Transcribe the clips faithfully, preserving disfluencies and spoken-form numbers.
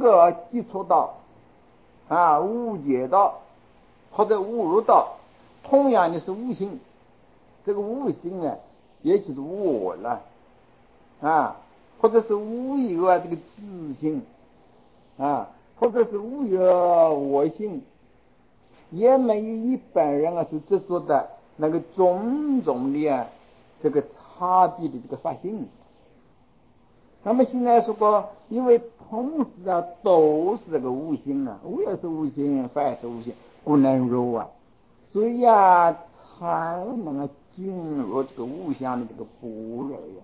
个接触到啊误解到或者误入到，同样的是无心，这个无心啊也就是我了啊，或者是无有啊这个自性啊，或者是无有我性，也没有一般人啊是执着的那个种种的啊这个差别的这个发性。那么现在说过，因为同时啊都是这个无心啊，我也是无心，法也是无心，不能入啊，所以啊才能够进入这个无相的这个般若呀。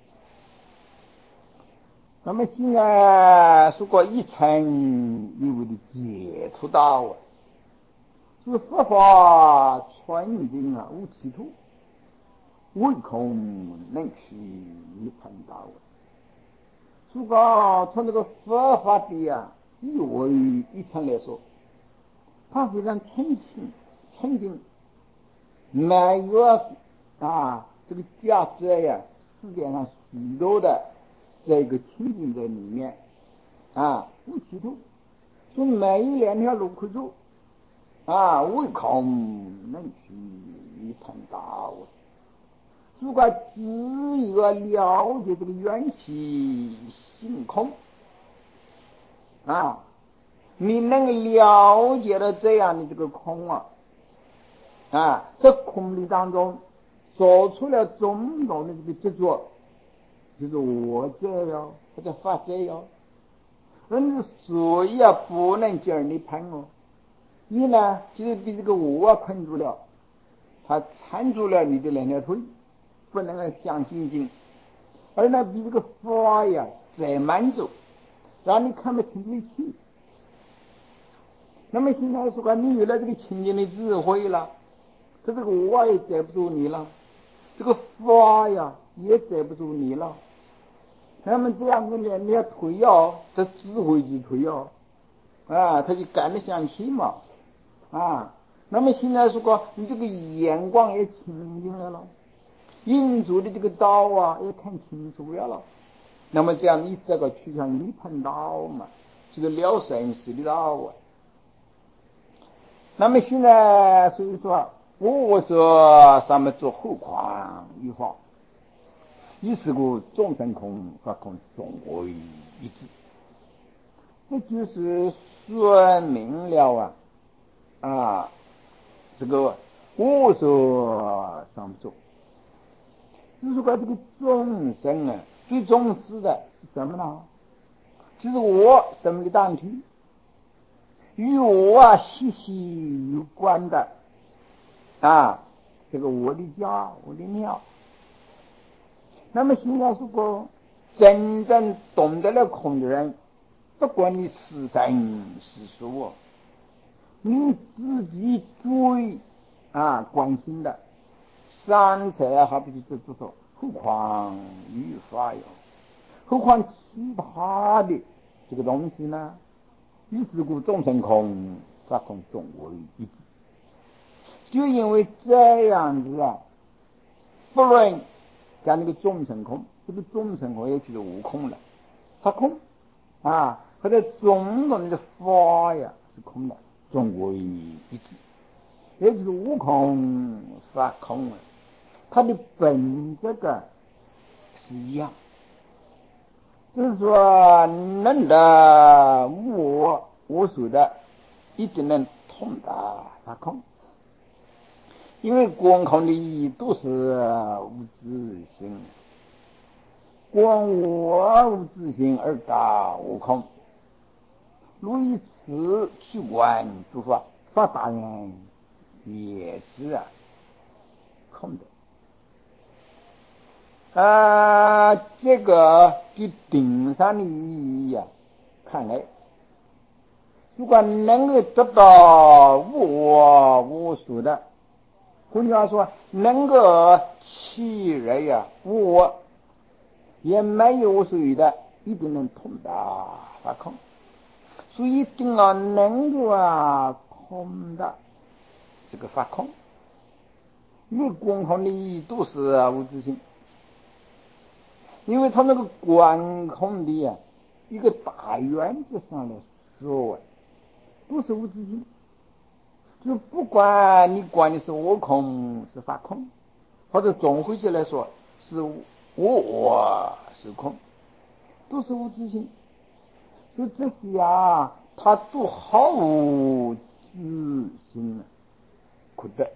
那么现在说过一层一味的接触到啊，是佛法纯净啊，无企图，唯恐能去一碰到啊。如果从这个佛法的啊一为一层来说，它非常纯净纯净，没有啊这个价值呀，世界上许多的这个清净在里面啊，无企图，就没有两条路可走啊，唯恐能去一碰到。如果只有了解这个缘起性空啊，你能了解到这样的这个空啊，啊，在空理当中做出了种种的这个执着，就是我这哟，或者法这哟，而你所以啊不能进而你判哦，你呢就是被这个我啊困住了，他缠住了你的两条腿，不能够向前进，而呢比这个法呀再满足，让你看不清楚去。那么现在说你有了这个清净的智慧了，这这个我也载不住你了，这个法呀也载不住你了。那么这样子呢，你要推哦，这智慧就推哦，啊，他就赶得向前嘛，啊。那么现在说过，你这个眼光也清净了了，印度的这个道啊也看清楚了了。那么这样你这个趋向一碰道嘛，这个了生死的道啊。那么现在所以说，我说咱们做后况一法，以是个众生空法空总为一致，这就是说明了啊啊，这个我说上不做，只是说这个众生啊，最重视的是什么呢？就是我生的当体，与我啊息息有关的啊，这个我的家，我的庙。那么现在如果真正懂得了空的人，不管你是生是熟，你自己最啊关心的三者还不就知道，何况语法哟，何况其他的这个东西呢？于是故众生空，法空总为一致。就因为这样子啊，不论讲那个众生空，这个众生空也就是无空了，法空啊，或者种种的法呀是空的，总为一致，也就是无空法空啊，它的本质个是一样，就是说能的我我所的一定能通达法空。因为光空的意义都是无自性，光我无自性而达无空，如以此去观诸法，法当然也是啊空的啊。这个给顶上的意义啊，看来如果能够得到无我无所的，换句话说，能够起人呀无我也没有所有的，一定能通达法空。所以一定要能够啊通达这个法空，因为光空的意义都是无自性，因为他那个观空的啊一个大原则上来说，都是无自性。就不管你管的是我空是法空，或者总回去来说是我我是空，都是无自性。所以这些啊，它都毫无自性可得。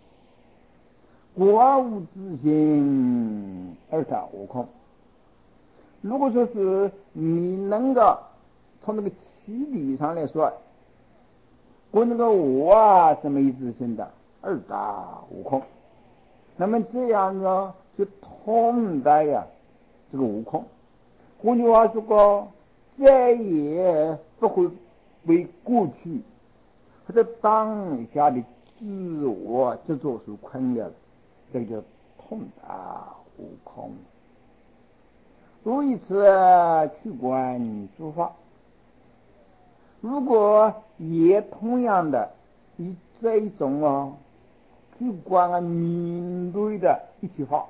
故而无自性而常无空。如果说是你能够从那个气理上来说，我那个我啊是没自性的，二大无空，那么这样呢就同在呀、啊、这个无空。换句话说，再也不会为过去或者当下的自我执着所困了，这个叫同大无空。如以此去观诸法，如果也同样的以这一种啊去观啊面对的一切法，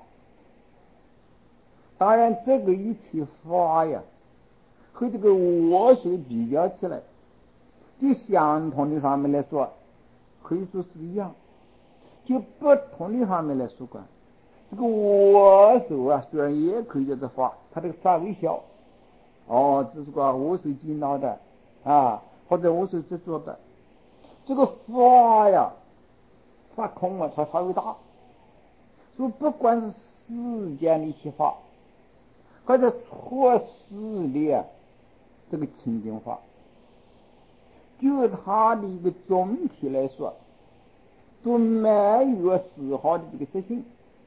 当然这个一切法呀和这个我所比较起来，就相同的方面来说可以说是一样，就不同的方面来说观，这个我所啊虽然也可以叫做法，它这个稍微小哦，只是个我所见到的啊，或者我所执着的这个法呀，法空啊，它稍微大。所以不管是世间的一些法，或者错事的啊这个清净法，就它的一个总体来说，都没有丝毫的这个实性。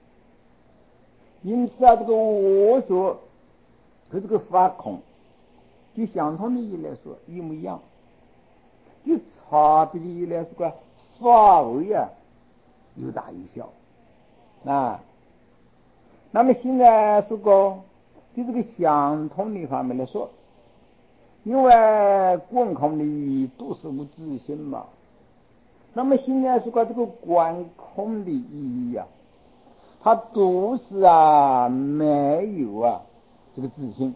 因此啊，这个我所和这个法空，就相同的意义来说一模一样。就差别的意义来说，法位啊有大有小啊。那么现在说过，就这个相同的方面来说，因为观空的意义都是无自性嘛。那么现在说过这个观空的意义啊，它都是啊没有啊这个自性。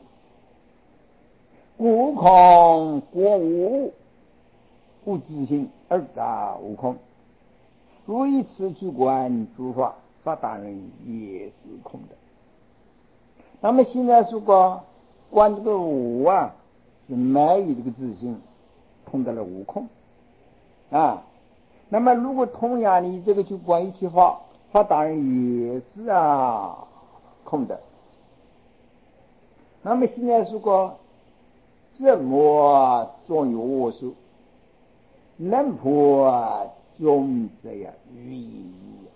故空过无，无自性而杂无空。如以此去观诸法，法当然也是空的。那么现在说过观这个无啊，是没有这个自性，通得了无空啊。那么如果同样你这个去观一切法，法当然也是啊空的。那么现在说过这么总有我说，能破总这样寓意。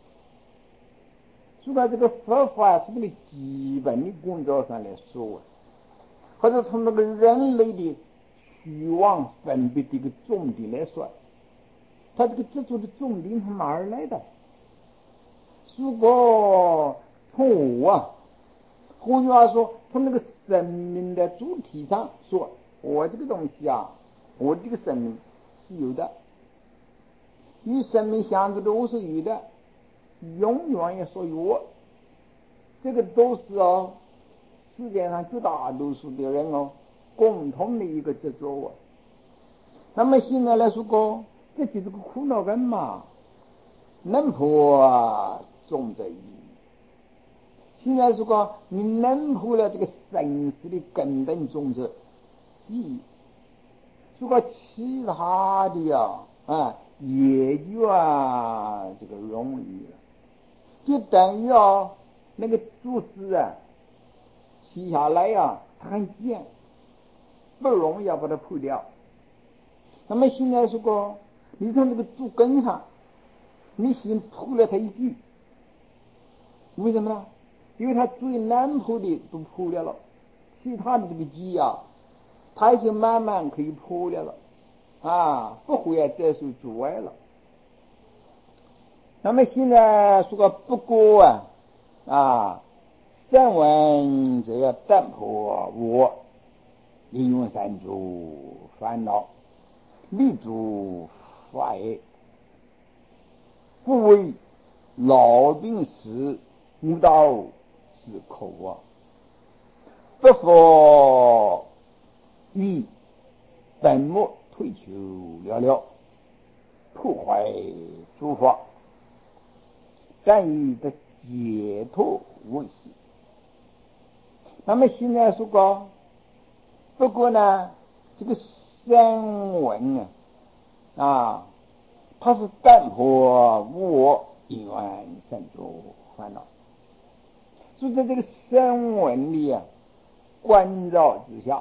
说到这个佛法从这个基本的工作上来说，或者从那个人类的虚妄分别的一个重点来说，他这个执着的重点从哪儿来的？如果从我啊，换句话说，从那个生命的主体上说，我这个东西啊，我这个生命是有的，与生命相处的我是有的，永远也属于我，这个都是哦，世界上绝大多数的人哦共同的一个执着哦。那么现在来说过，这就是个苦恼根嘛，能破总在意。现在说过，你能破了这个生死的根本种子意义，说过其他的呀啊也就啊这个容易了，就等于啊那个竹子啊劈下来呀，它很尖，不容易要把它破掉。那么现在说过，你从这个竹根上，你先破了它一句，为什么呢？因为它最难破的都破掉了，其他的这个基啊，它已经慢慢可以破掉了啊，不会再受阻碍了。那么现在说个不过啊啊，三文这要淡破我，应用三诸烦恼，立足法业，不为老病死无道之口啊，不佛与本末退求了了，破坏诸法，但以的解脱为事。那么现在说过，不过呢，这个声闻啊，啊，它是淡泊无我，因缘生诸烦恼。所以在这个声闻里啊，关照之下，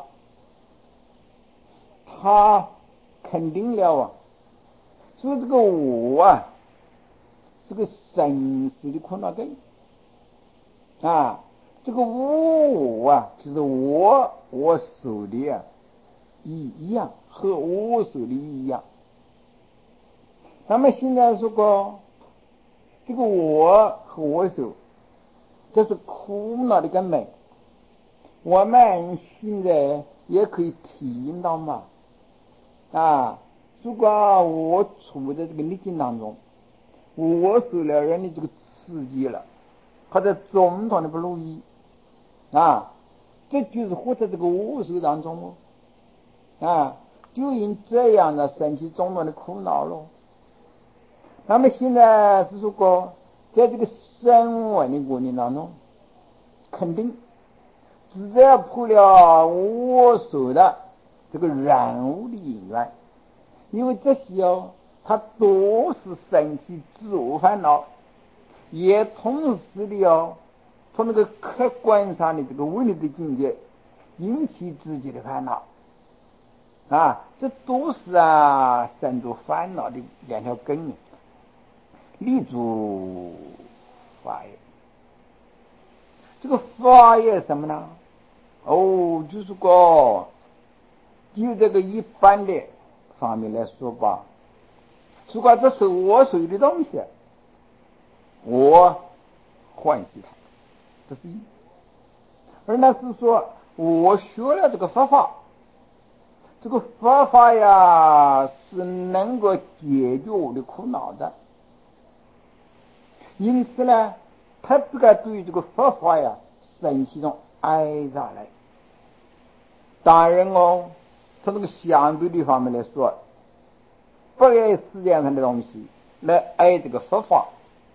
他肯定了啊，所以这个我啊，是个生死的苦恼根啊。这个无我啊，就是我我手的啊一一样，和我手的一样。那么现在说过，这个我和我手，这是苦恼的根本。我们现在也可以体验到嘛。啊，如果我处在这个逆境当中，我受了人的这个刺激了，或者种种的不如意啊，这就是活在这个我受当中哦，啊，就因这样的生起种种的苦恼咯。那么现在是说过，在这个声闻的过程当中，肯定只要破了我受的这个染污的因缘，因为这些哦，它都是生起自我烦恼，也同时的哦，从那个客观上的这个问题的境界引起自己的烦恼啊，这都是啊生出烦恼的两条根。立足法业，这个法业什么呢？哦，就是个就这个一般的方面来说吧，如果这是我属于的东西，我欢喜它，这是一。而那是说我学了这个佛法，这个佛法呀是能够解决我的苦恼的，因此呢，他不该对这个佛法呀生起一种爱着来。当然哦，从这个相对的方面来说，不爱世界上的东西，来爱这个佛法，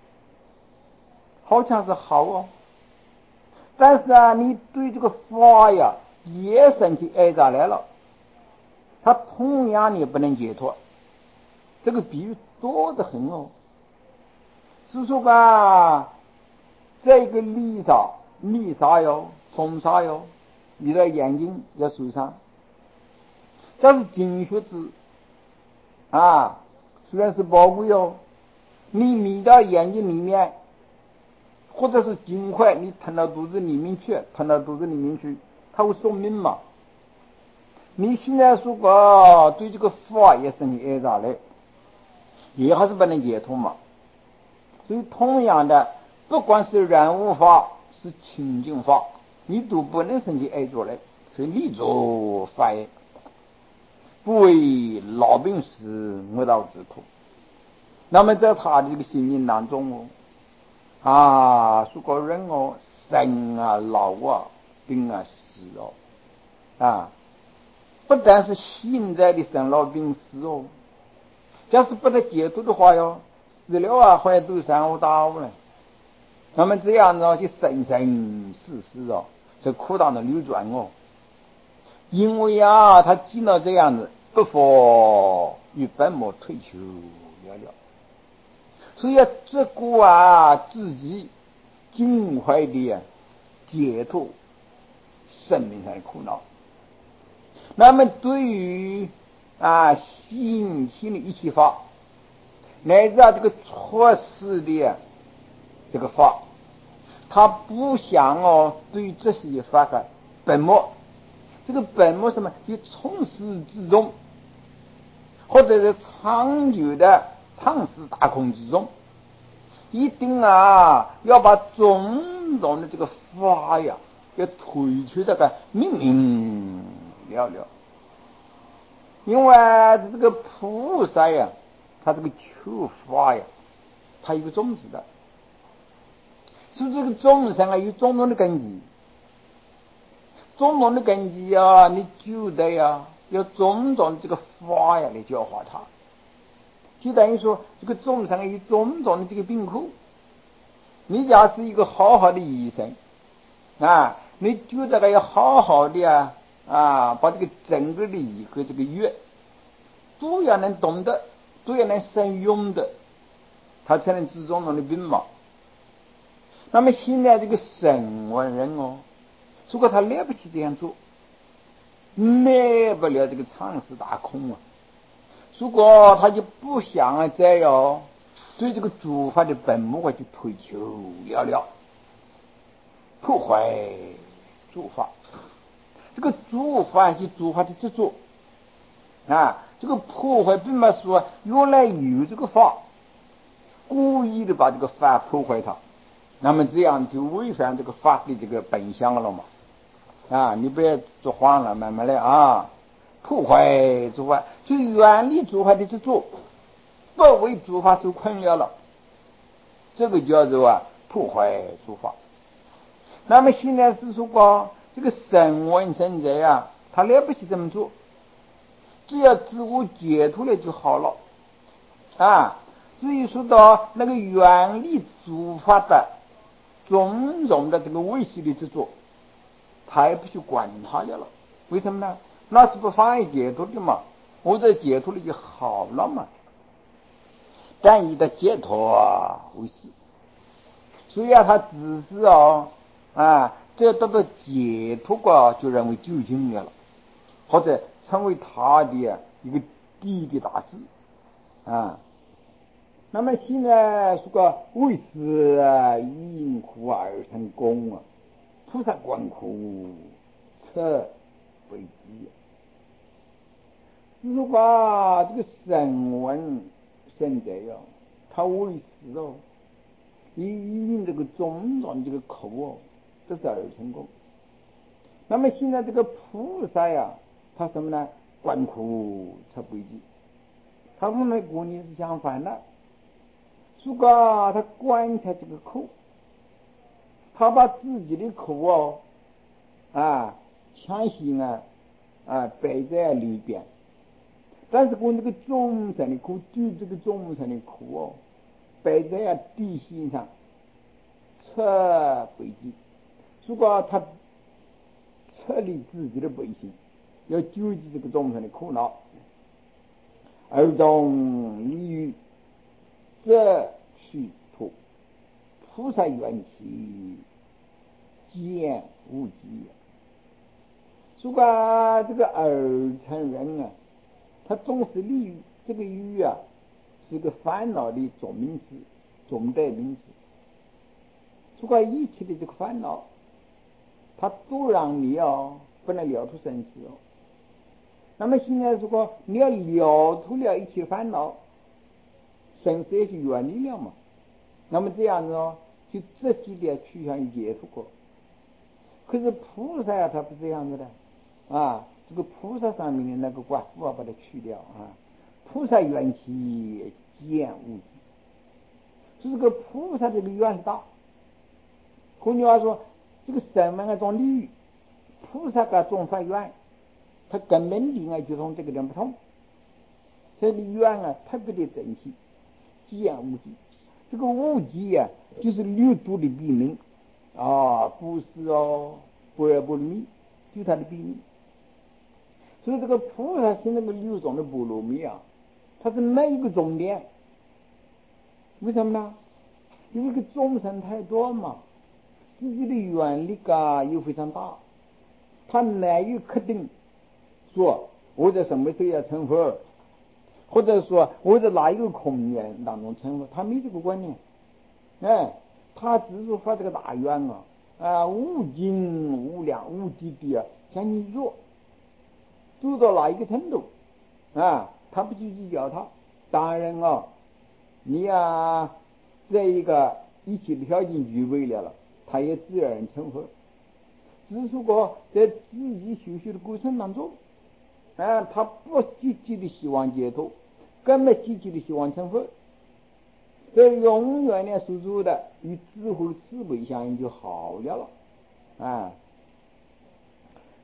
好像是好哦。但是啊，你对这个法呀也生起爱着来了，他同样你不能解脱。这个比喻多得很哦。是说吧，这个泥沙泥沙哟，风沙哟，你的眼睛要受伤，这是金靴子啊，虽然是宝贵哟，你迷到眼睛里面，或者是金块，你吞到肚子里面去，吞到肚子里面去，它会送命嘛。你现在如果对这个法也生起爱着来，也还是不能解脱嘛。所以同样的，不管是染污法是清净法，你都不能生起爱着来。所以立足法业，不为老病死恶道之苦。那么在他的这个心境当中哦，啊，说个人哦，生啊老啊病啊死哦，啊，不但是现在的生老病死哦，假使不得解脱的话哟，死了啊好像都三五大五了。那么这样呢，就生生世世哦，在苦当中流转哦。因为啊，他见到这样子，不佛与本末退求了了，所以要这个啊，自己尽快的解脱生命上的苦恼。那么对于啊心心的一切法，乃至啊这个错事的、啊、这个法，他不想哦对这些法的本末，这个本末什么？就从始至终，或者是长久的常识大空之中，一定啊要把种种的这个法呀，要推出这个明明了了。因为这个菩萨呀，他这个求法呀，他有个宗旨的，所以这个众生啊有种种的根基。 种种的根基啊，你就得呀，要种种这个法呀来教化他，就等于说这个众生有种种的这个病苦。你假是一个好好的医生啊，你就得要好好的啊啊，把这个整个的医和这个药都要能懂得，都要能善用的，他才能治种种的病嘛。那么现在这个神文人哦，如果他来不及这样做，来不了这个常识大空啊。如果他就不想啊再要对这个诸法的本末去推求了了，破坏诸法，这个诸法是诸法的执着啊，这个破坏并不是说原来有这个法，故意的把这个法破坏它，那么这样就违反这个法的这个本相了嘛。啊，你不要做慌了，慢慢来啊，破坏诸法，就远离诸法的执着，不为诸法所困扰了，这个叫做啊破坏诸法。那么现在是说这个声闻圣者啊，他来不及这么做，只要自我解脱了就好了啊。至于说到那个远离诸法的种种的这个维系的执着，他也不去管他了了。为什么呢？那是不妨碍解脱的嘛，我这解脱了就好了嘛。但以的解脱为是，所以啊，他只是哦啊，只要得到解脱过，就认为究竟了，或者成为他的一个第一的大事啊。那么现在说个为此啊，因苦而成功啊，菩萨观苦测为机。如果这个声闻圣者哟，他为此哦，以因这个种种这个苦哦，这是而成功。那么现在这个菩萨呀，他什么呢？观苦测为机，他不能观念是相反的。如果他观察这个苦，他把自己的苦哦啊强行啊啊摆在里边，但是我这个众生的苦，对这个众生的苦哦摆在地心上测背脊。如果他撤离自己的本性，要救济这个众生的苦恼，而动于这去脱菩萨缘起见无极。如果这个耳成人啊，他总是利于这个欲啊，是个烦恼的总名词，总代名词。如果一切的这个烦恼，他都让你哦不能了脱生死哦。那么现在如果你要了脱了一切烦恼，生死也是远离了嘛。那么这样子哦，就直接的趋向于解脱过。可是菩萨他不这样子的啊，这个菩萨上面的那个观我要把它去掉啊。菩萨缘起见无极，这个菩萨这个缘大。换句话说，这个声闻啊种利益，菩萨个种法缘，他根本的啊就从这个点不同。这个缘啊特别的珍惜，见无极。这个无极呀、啊，就是六度的笔名啊，不是哦，般若波罗蜜，就它的笔名。所以这个菩萨是那个六种的波罗蜜啊，它是每一个终点。为什么呢？因为这个众生太多嘛，自己的愿力啊又非常大，他难以确定说我在什么时候要成佛，或者说我在哪一个空间当中成佛，他没这个观念。哎，他只是发这个大愿啊，啊，无尽无量无际的啊，向你做，做到哪一个程度啊？他不去计较他。当然啊，你呀，这一个一切的条件具备了了，他也自然成佛。只是说在自己修学的过程当中，啊，他不积极的希望解脱，根本积极的希望成佛。这永远呢所做的与智慧慈悲相应就好了了啊。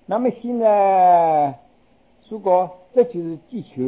那么现在如果这就是地球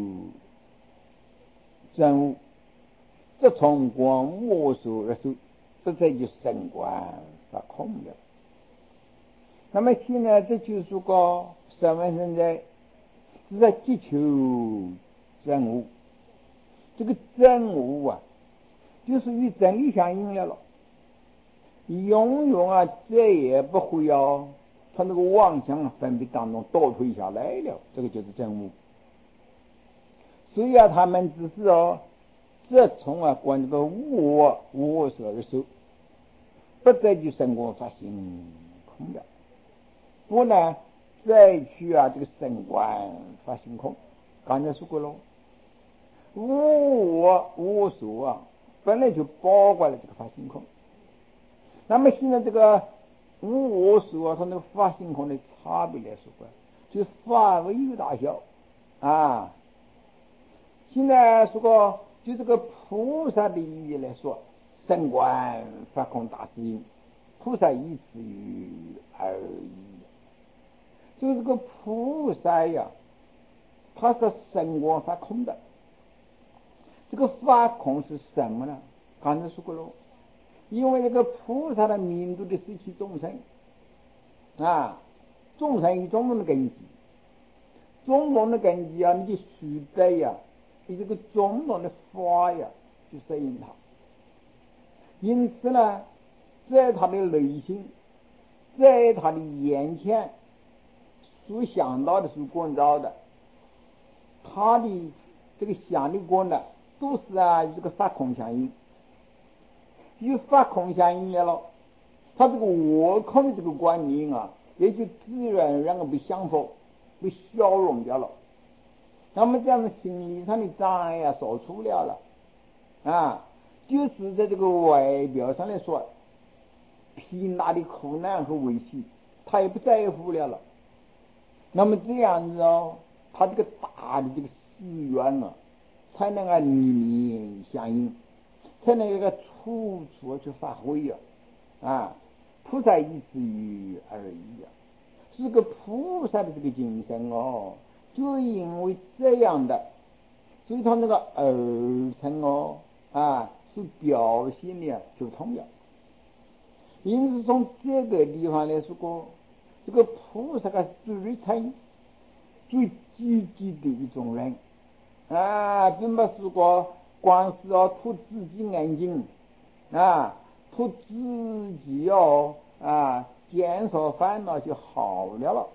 真物，这从光摸索而受，这这就升观发空了。那么现在这就是说身份现在是在地球真物，这个真物啊就是与真理相应了了，永远啊再也不会哦从那个妄想分别当中倒退下来了，这个就是真物。所以啊他们只是哦这从啊观这个无我无我所而受，不再去生观发行空了，不呢再去啊这个生观发行空。刚才说过了，无我无我所啊本来就包括了这个发行空。那么现在这个无我所啊它那个发行空的差别来说过，就范围有大小啊。现在说个就这个菩萨的意义来说，升观发空大师因，菩萨以此于而已。就这个菩萨呀，他是升观发空的。这个发空是什么呢？刚才说过了，因为这个菩萨的民度的失去众生啊，众生有种种的根基，种种的根基啊，你就取得呀，你这个种种的法呀，去适应它。因此呢，在他的内心，在他的眼前所想到的、所观照的，他的这个想的观呢，都是啊与这个发空相应，与发空相应了，他这个我空的这个观念啊，也就自然而然的被降服、被消融掉了。那么这样的心理上的障碍啊，少除了了啊，就是在这个外表上来说，贫大的苦难和委屈，他也不在乎了了。那么这样子哦，他这个大的这个誓愿啊，才能啊里面相应，才能一个处处去发挥呀啊！啊菩萨以此于而已啊，是个菩萨的这个精神哦，就因为这样的，所以他那个耳层哦啊，是表现的就通了。因此从这个地方来说过，这个菩萨是最诚最积极的一种人啊，并不是说光是要图自己安静啊，图自己要啊减少烦恼就好了了。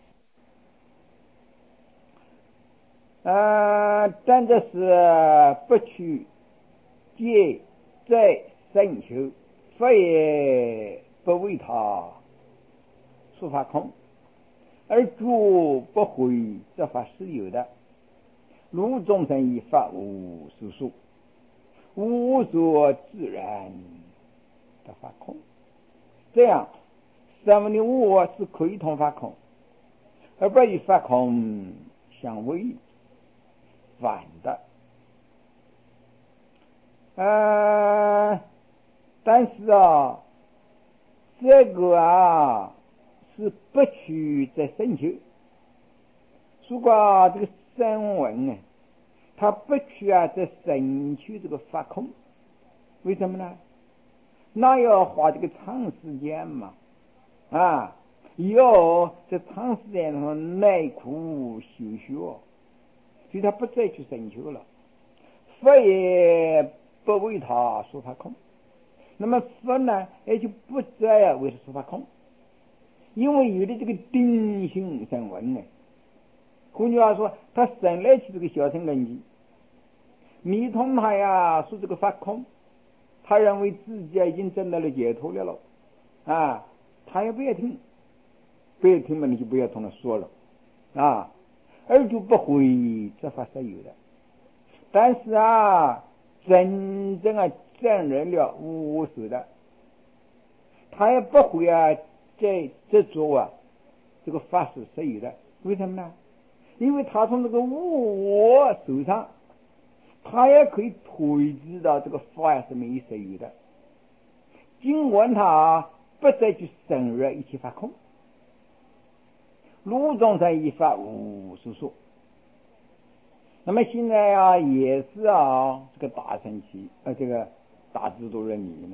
啊，但这是不去戒在深求，佛也不为他说法空，而诸不会这法是有的，如众生以法无所说，无所自然的法空。这样三文的无我是可以同法空，而不与法空相违反的。呃，但是啊，这个啊是不取在深求。如果这个声闻啊，他不去啊在深求这个法空，为什么呢？那要花这个长时间嘛啊，要在长时间上耐苦修学，所以他不再去深求了。佛也不为他说法空，那么佛呢也就不再为他说法空，因为有的这个定性声闻呢，换句话说，他生来起这个小乘根基，你同他呀说这个法空，他认为自己已经证到了解脱了了啊，他也不要听，不要听嘛，你就不要同他说了啊，而就不会这法实有的。但是啊，真正啊证人了无我所的，他也不会啊在执着啊这个法是实有的。为什么呢？因为他从这个无我手上，他也可以推知到这个法是没有实有的，尽管他不再去深入一切法空， 入众生一法无所说。那么现在啊，也是啊，这个大乘期，呃，这个大制度人里面，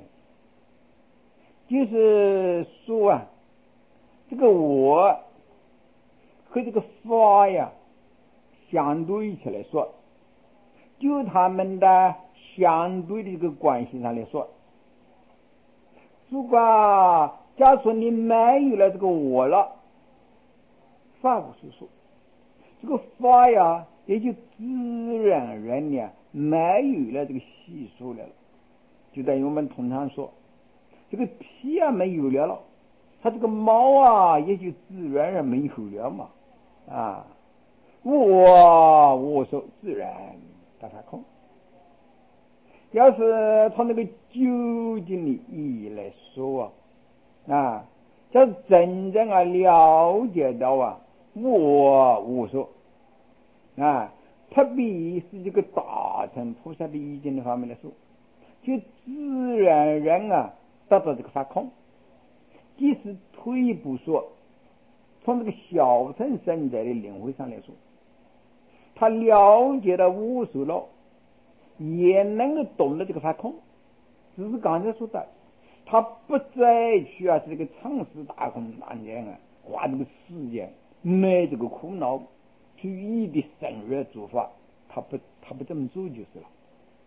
就是说啊，这个我和这个法呀相对起来说，就他们的相对的这个关系上来说，如果假如说你没有了这个我了，法无所说，这个法呀也就自然而然呢没有了这个系数了，就等于我们通常说这个皮啊没有了了，它这个毛啊也就自然而然没有了嘛。啊，我我说自然大法空。要是从那个究竟的意义来说啊，啊，要是真正啊了解到啊我我说啊，特别是这个大乘菩萨的意见的方面来说，就自然而然啊达到这个法空。即使退一步说，从这个小乘圣者的领会上来说，他了解到无所了，也能够懂得这个法空。只是刚才说的，他不再去啊这个常识大空当中啊花这个时间没这个苦恼去一的深入做法，他不他不这么做就是了。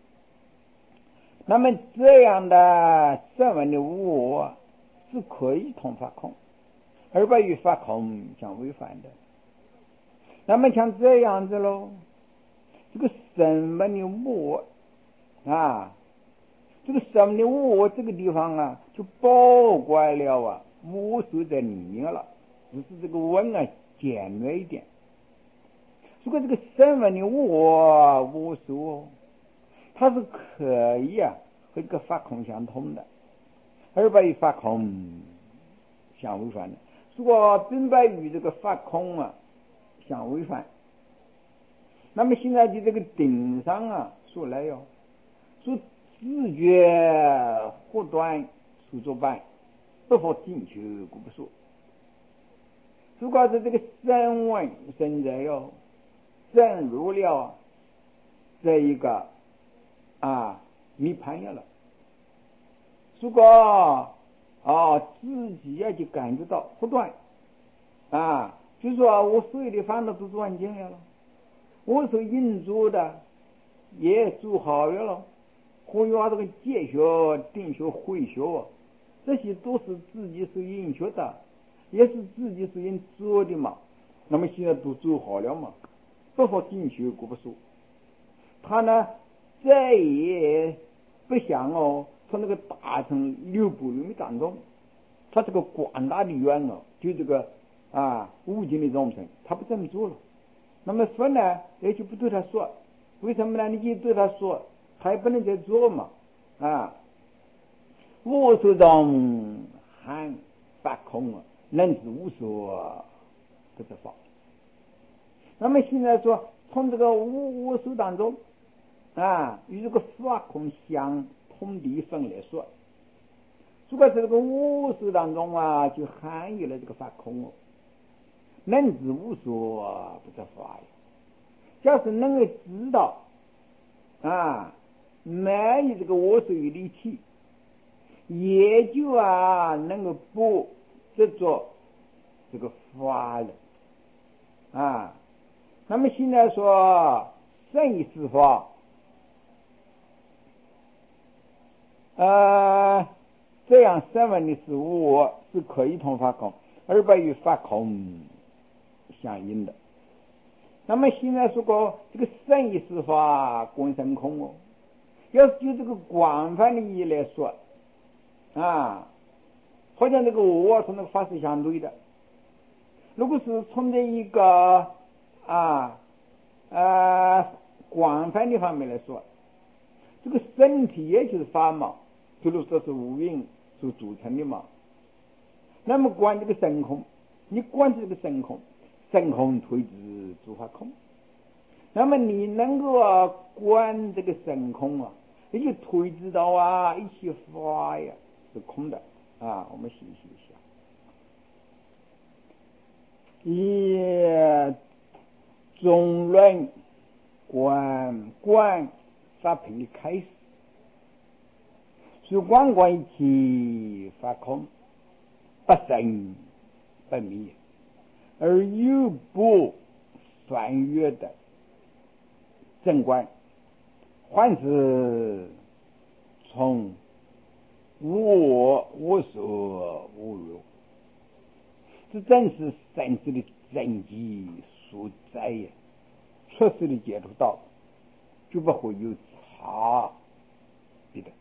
那么这样的声闻的无我是可以同法空，而不与法空相违反的。那么像这样子喽，这个声闻的无我啊，这个声闻的无我这个地方啊，就包括了啊无所在里面了，只是这个文啊简略一点。如果这个声闻的无我无所，它是可以啊和这个法空相通的，而不与法空相违反的。如果并不与这个法空啊相违反，那么现在就这个顶上啊说来哟，说自觉护断所作办，不否进求故不说。如果是这个声闻生者哟，证入了这一个啊涅槃了，如果啊自己呀就感觉到不断啊，就是说我所有的烦恼都是完尽了，我所应做的也做好了，或者这个戒学、定学、慧学，这些都是自己所应学的，也是自己所应做的嘛。那么现在都做好了嘛，不否进修故不说。他呢再也不想哦从那个大乘六部里面当中，他这个广大的愿哦，就这个啊无尽的众生，他不这么做了。那么佛呢也就不对他说，为什么呢？你一对他说，他也不能再做嘛。啊，无所中含法空啊，能知无所不知法。那么现在说从这个无我所当中啊，与这个法空相通的一分来说，如果这个无我所当中啊，就含有了这个法空哦，能知无所不知法呀。要是能够知道啊，没有这个我所有力气，也就啊能够不执着这个法了啊。那么现在说圣意识法，呃，这样声闻的事物是可以同法空，而不与法空相应的。那么现在说过这个圣意识法观生空哦，要是就这个广泛的意义来说啊，好像这个我从那个法是相对的。如果是从这一个啊啊广泛的方面来说，这个身体也就是法嘛，比如说是五蕴所组成的嘛。那么观这个真空，你观这个真空，真空推知诸法空。那么你能够啊观这个真空啊，也就推知到啊一切法呀是空的啊。我们休息一下。 以中论观观法品的开始，是观观一体法空，不生不灭，而又不翻越的正观，还是从无我无所无有，这正是生死的真机所在呀！出世的解脱道，就不会有差别的。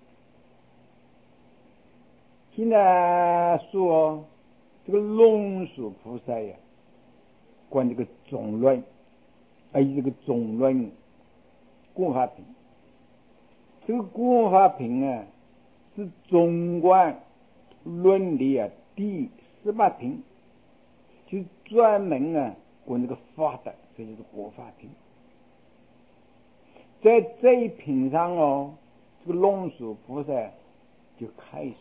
现在说这个龙树菩萨呀，观这个中论，而这个中论观法品，这个观法品啊，是中观论理啊第十八品，就专门啊观这个法的，这就是观法品。在这一品上哦，这个龙树菩萨就开始，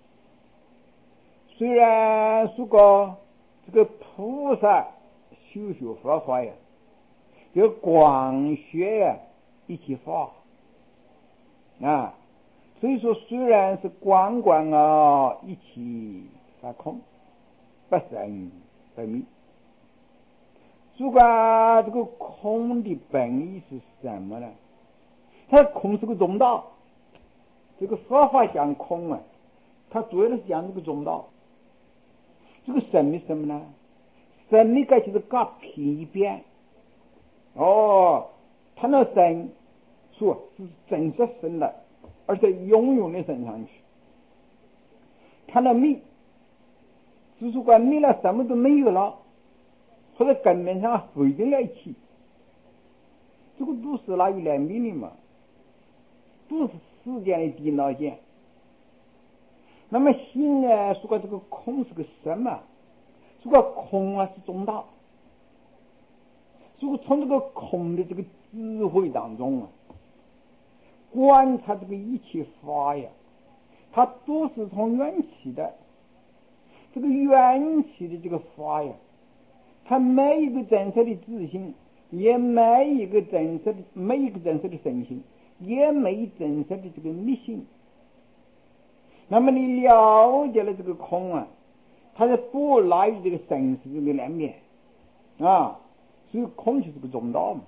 虽然说过这个菩萨修学佛法呀，这个广学呀一起发啊，所以说虽然是观观啊一起发空，不生不灭。如果这个空的本意是什么呢？它空是个中道，这个佛法讲空啊，它主要是讲这个中道。这个神秘什么呢？神秘个就是各品一边哦，它那神说是真实生的，而且永远的升上去。它那密只是管密了什么都没有了，或者根本上回进来一起，这个都是哪有来密的嘛？都是时间的电脑线。那么现在说过这个空是个什么？说过空啊是中道。如果从这个空的这个智慧当中啊，观察这个一切法呀，它都是从缘起的。这个缘起的这个法呀，它没一个真实的自信，也没一个真实的没一个真实的身心，也没真实的这个密性。那么你了解了这个空啊，它是不来于这个生死的两面啊，所以空就是个中道嘛。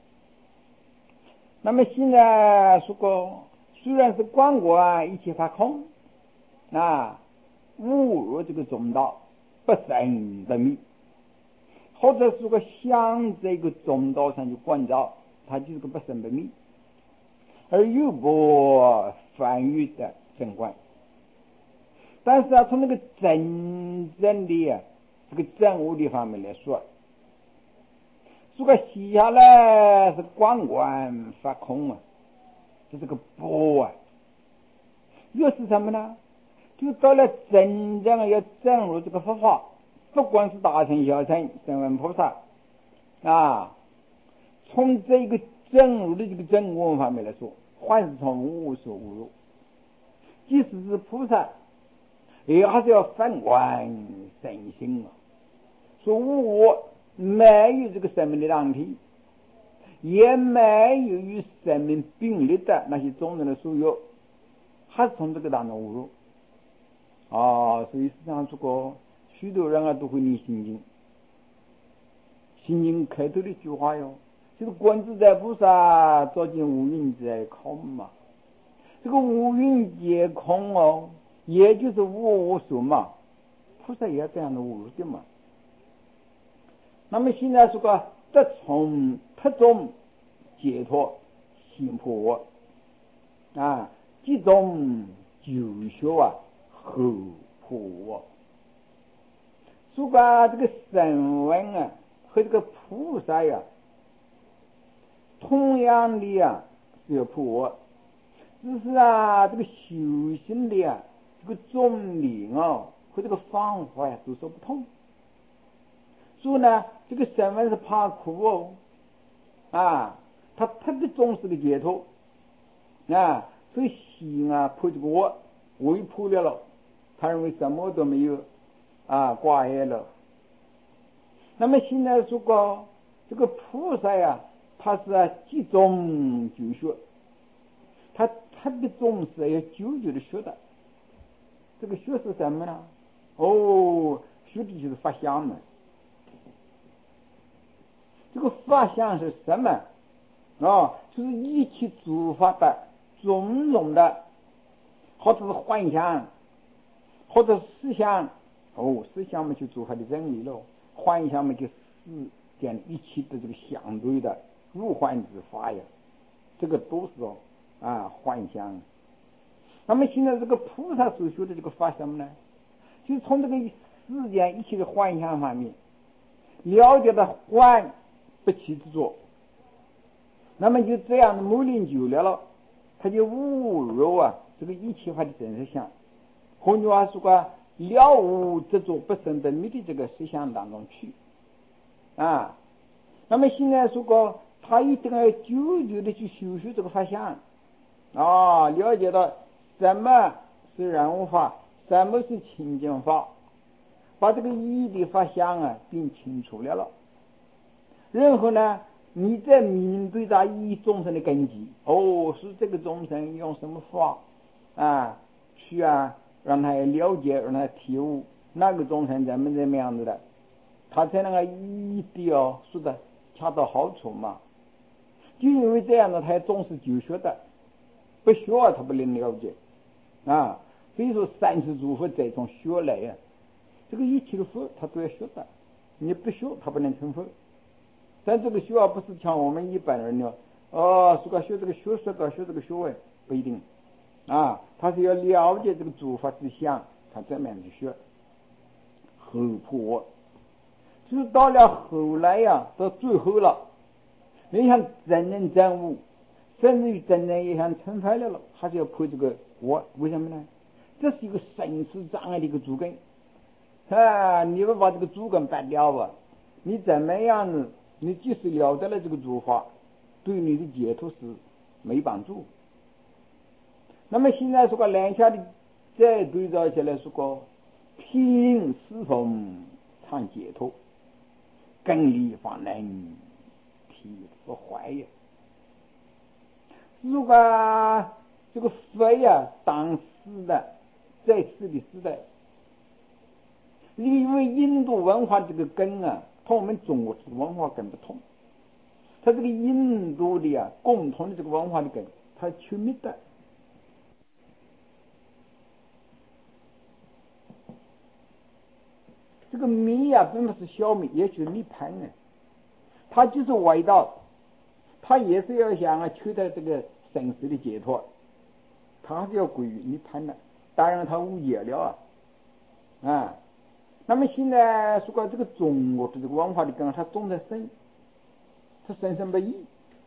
那么现在说过，虽然是观观一切法空啊，误入这个中道，不生不灭，或者说个向这个中道上去观照，它就是个不生不灭，而又不翻越的正观。但是啊，从那个真正的啊这个正悟的方面来说，这个西下来是观观法空啊，这是个波啊。又是什么呢？就到了真正要证入这个佛法，不管是大乘小乘声闻菩萨啊，从这个证入的这个真悟方面来说，还是从无所无入。即使是菩萨，也还是要反观身心啊。说无我没有这个生命的让体，也没有与生命并立的那些众人的所有，还是从这个当中无入啊。所以实际上这个许多人啊都会念心经，心经开头的一句话哟，就是观自在菩萨照见五蕴皆空嘛。这个五蕴皆空哦，也就是无我所嘛，菩萨也要这样的无入的嘛。那么现在说个得从特种解脱心破我啊，集中九学啊后破我。说个这个声闻啊和这个菩萨呀、啊，同样的啊是要破我，只是啊这个修行的啊这个重点啊和这个方法呀都说不通。所以呢，这个声闻是怕苦哦，啊，他特别重视的解脱啊，所以心啊破这个我，我一破了了，他认为什么都没有啊，挂碍了。 那么现在说过这个菩萨呀，他是啊集中就学，他特别重视要究究的学的。这个学是什么呢？哦，学的就是法相嘛。这个法相是什么？哦，就是一切诸法的种种的，或者是幻象，或者是思想。哦，思想嘛就诸法的真理喽，幻象嘛就世间一切的这个相对的如幻之法呀，这个都是哦啊幻象。那么现在这个菩萨所学的这个法什么呢？就是从这个世间一切的幻象方面了解到幻不起之作，那么就这样的磨练久了了，他就悟入啊这个一切法的真实相。换句话说啊，了悟这种不生不灭的这个实相当中去啊。那么现在说过，他一定要久久的去修修这个法相啊，了解到什么是人无法，什么是清净法，把这个义的法相啊辨清楚了了。然后呢，你在面对他一众生的根基，哦，是这个众生用什么法啊去啊让他了解，让他体悟那个众生怎么怎么样子的，他才能够一的哦说的恰到好处嘛。就因为这样的，他重视就学的，不学他不能了解啊。所以说三世诸佛这种学来啊，这个一切的佛他都要学的，你不学他不能成佛。但这个学啊不是像我们一般人呢，哦，说个学这个学识的学这个学问不一定啊，他是要了解这个诸法之相，他怎么样去学。后破就是到了后来呀、啊，到最后了，你想真正证悟，甚至于真正也想成佛了了，还是要破这个我。为什么呢？这是一个生死障碍的一个主根啊！你不把这个主根拔掉吧，你怎么样子？你即使了得了这个诸法，对你的解脱是没帮助。那么现在说个两下的再对照起来说个平是否常解脱，更离法能体不坏呀。如果这个佛呀当时的在世的时代，因为印度文化这个根啊同我们中国文化根不同，它这个印度的啊共同的这个文化的根，它去灭的。这个灭呀并不是消灭，也就是涅槃啊，它就是外道，他也是要想啊求得这个生死的解脱，他是要归于涅槃的。当然他误解了啊啊。那么现在说过这个中国的这个文化的根，它种在深，它生生不息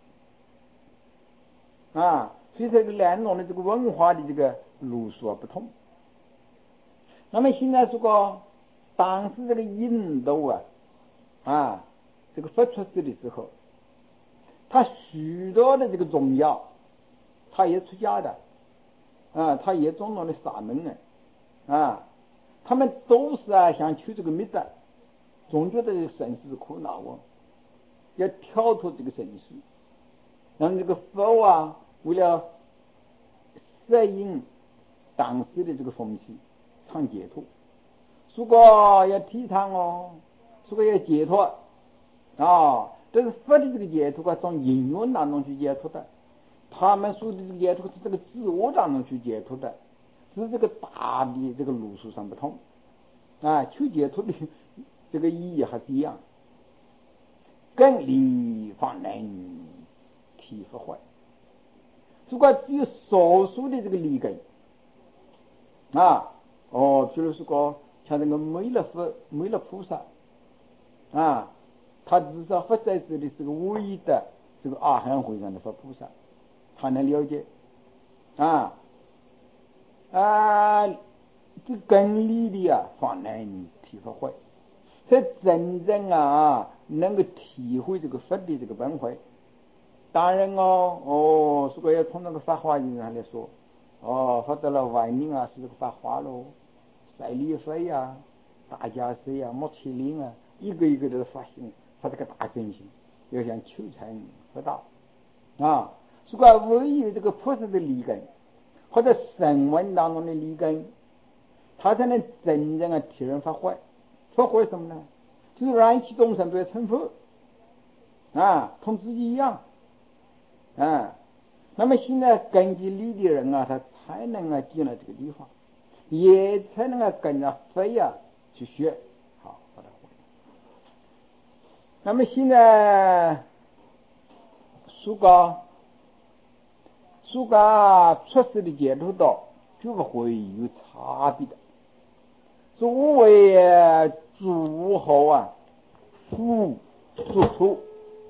啊，所以这个两种的这个文化的这个路数不同。那么现在说过当时这个印度啊啊这个佛出世的时候，他许多的这个宗教他也出家的啊，他也种种的沙门呢啊，他们都是啊想求这个灭的，总觉得生死苦恼啊，要跳脱这个生死，让这个佛啊为了适应当时的这个风气常解脱。如果要提倡哦，如果要解脱啊，这是佛的这个解脱啊，从因缘当中去解脱的。他们说的这个解脱是这个自我当中去解脱的，是这个大的这个路数上不同啊，求解脱的这个意义还是一样。更离方能体佛坏，如果只有少数的这个理根啊，哦，比如说像那个弥勒佛、弥勒菩萨啊，他至少佛在这里是个唯一的这个阿含会上的佛菩萨，他能了解啊啊，这根理的啊，方能体佛坏，才真正啊能够体会这个佛的这个本怀。当然哦哦，如果要从那个法华经上来说，哦，发到了万人啊是这个法华喽，赛利弗呀、大迦叶呀、摩切林啊， 一个一个的发现他这个大根性，要想求成佛道啊，如果唯有这个菩萨的利根或者声闻当中的利根，他才能真正的替人发挥。发挥什么呢？就是让其众生不要成佛啊，同自己一样啊。那么现在根据理的人啊，他才能啊进了这个地方，也才能够跟着飞啊去学。好，把它回来。那么现在苏高苏高出世的解脱道就不会有差别的。诸位诸侯啊，夫诸侯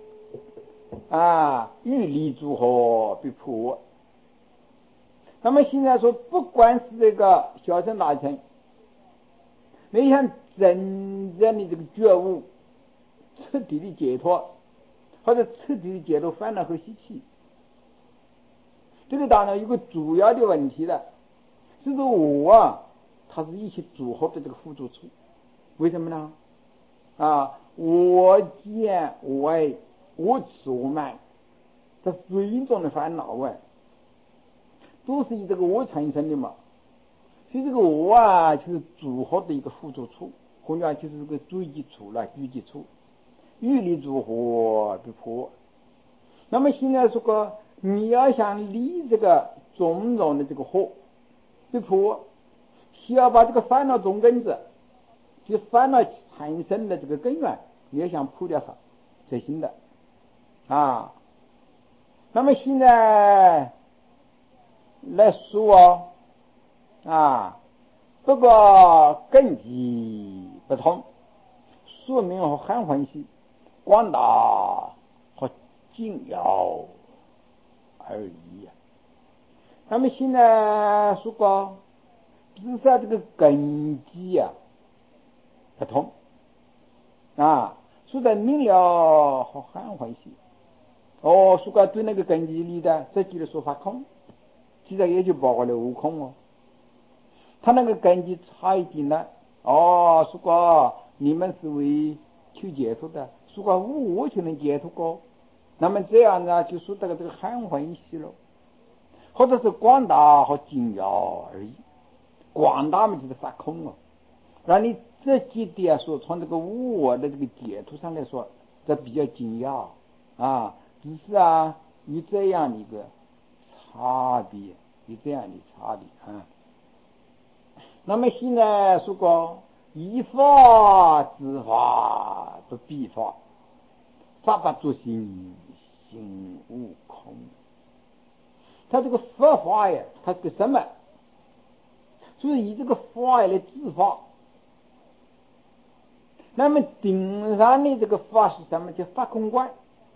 啊，欲立诸侯必破。那么现在说，不管是这个小乘大乘，你想真正的这个觉悟，彻底的解脱，或者彻底的解脱烦恼和习气，这个当然有个主要的问题了，就是我啊，它是一起组合的这个辅助处。为什么呢？啊，我见我爱我执我慢，这最终的烦恼啊，都是以这个我产生的嘛。所以这个我啊，就是组合的一个辅助处，或者就是这个追基础了，聚集处，欲立诸侯必破。那么现在说个，你要想立这个种种的这个祸必破，需要把这个烦恼种根子，就烦恼产生的这个根源，你要想破掉它才行的啊。那么现在来说啊，这个根基不同，说明和含欢喜、广大和精要而已。那么现在说过，至少这个根基啊不同啊，说在明了和含欢喜。哦，说过对那个根基里的这几个说法空，其实也就包括了悟空哦。他那个根基差一点呢，哦，说过你们是为求解脱的，说过无我就能解脱过，那么这样呢，就说这个这个含欢喜了，或者是广大和精要而已。广大嘛就是发空了，让你这几点说从这个无我的这个解脱上来说，这比较精要啊，只是啊有这样的一个差别，有这样的差别啊。那么现在说过，依法治法不必法，法不作心，心无空。他这个佛法呀，它是个什么？就是以这个法来治法。那么顶上的这个法是什么？叫法空观。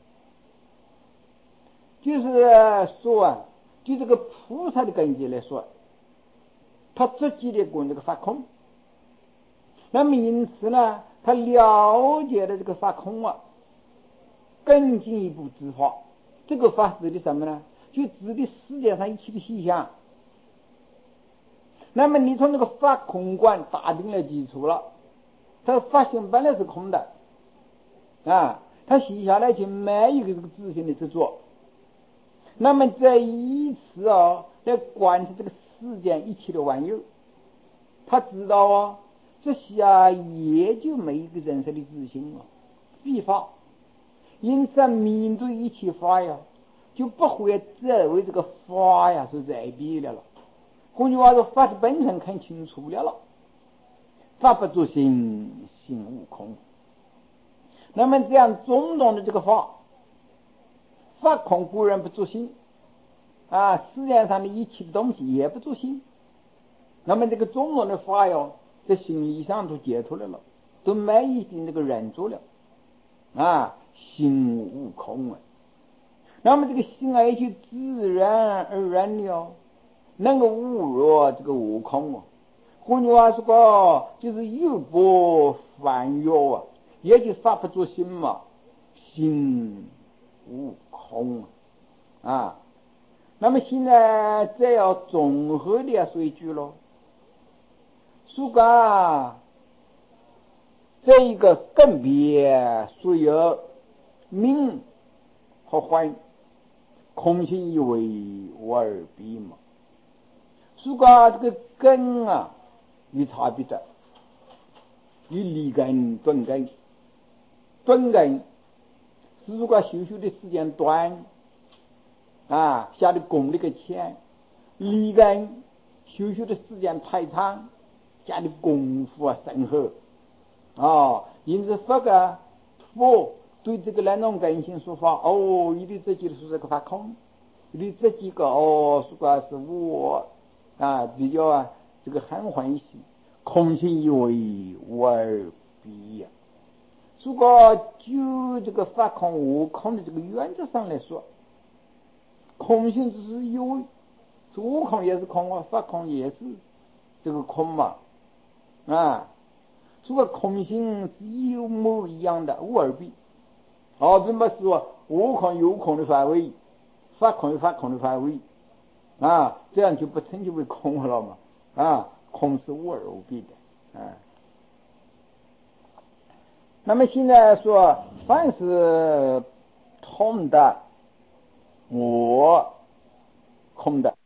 就是说啊，就这个菩萨的根基来说，他直接的管这个法空。那么因此呢，他了解了这个法空啊，更进一步知法。这个法指的什么呢？就指的世界上一切的现象。那么你从这个法空观打定了基础了，他法性本来是空的啊，他写下来就没有这个自性的执着。那么这一次啊，来观察这个世间一切的玩意儿，他知道啊，这些啊也就没一个人生的自信啊，必法。因此面对一切法呀，就不会再为这个法呀是在别的了。换句话说，法的本身看清楚了了，法不作心，心无空。那么这样种种的这个法，法空固然不作心啊，世界上的一切的东西也不作心。那么这个种种的法哟，在心理上都解脱了了，都没一定这个人做了啊，心无空啊。那么这个心啊，也就自然而然了，能够悟入这个悟空啊。换句话说，就是有不犯药啊，也就法不作心嘛，心无空啊。啊那么现在再要综合的说一句咯，说个这一个根别属有明和幻，空性一为无二必嘛。如果这个根啊有差别的，有立根、钝根。钝根如果修修的时间短啊，下的功力个浅；立根修修的时间太长，下的功夫啊深厚啊。因此佛个佛对这个两种根性说法，哦，有的这几个是这个法空，有的这几个哦，如果是我啊比较啊这个很欢喜，空性以为无二必呀。如果就这个法空无空的这个原则上来说，空性只是有，悟空也是空啊，法空也是这个空嘛啊。如果空性是一模一样的，无二必。好比么说，悟空有空的范围，法空有法空的范围啊，这样就不称之为空了嘛啊，空是无二无必的啊。那么现在说，凡是空的、我空的。